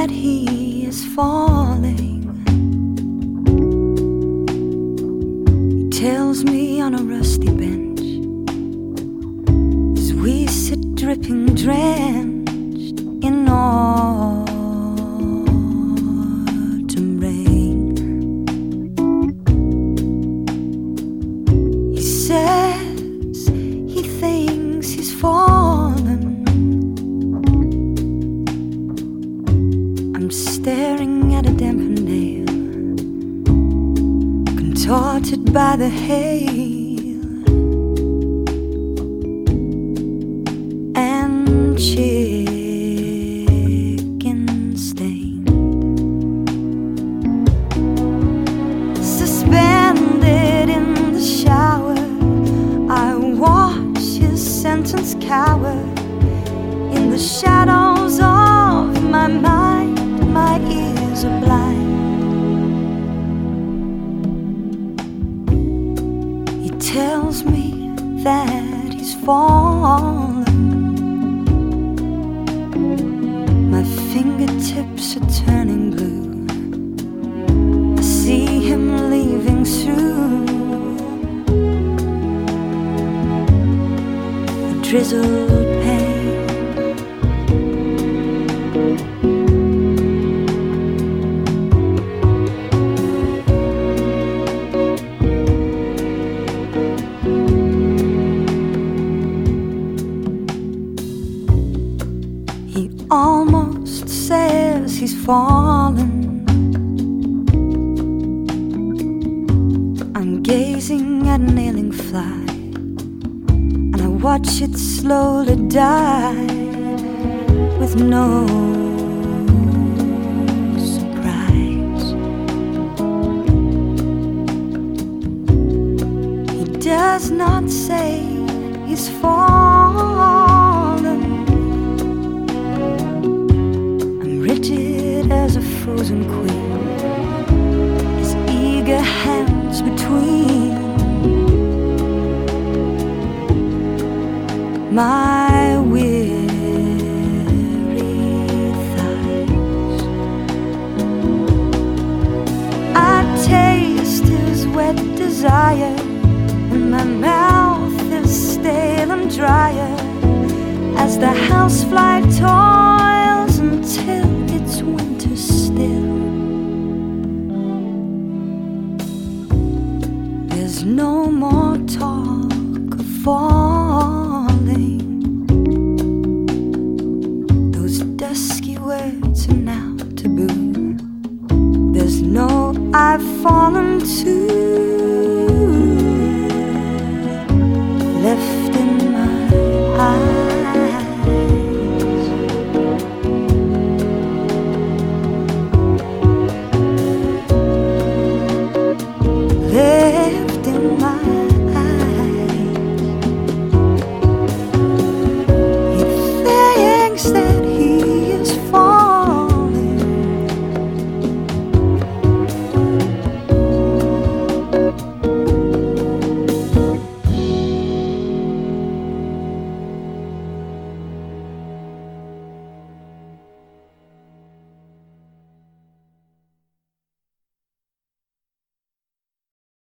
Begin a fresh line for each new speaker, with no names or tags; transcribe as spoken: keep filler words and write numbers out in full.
that he is falling. He tells me on a rusty bench as we sit dripping, drenched in autumn rain. He says he thinks he's fallen. I'm staring at a dampened nail, contorted by the hail and chicken stained. Suspended in the shower, I watch his sentence cower in the shadows of my mind. My ears are blind. He tells me that he's fallen. My fingertips are turning blue. I see him leaving through the drizzled pane. He almost says he's fallen. I'm gazing at an ailing fly, and I watch it slowly die with no surprise. He does not say he's fallen. Rigid as a frozen queen, his eager hands between my weary thighs. I taste his wet desire, and my mouth is stale and drier as the housefly torn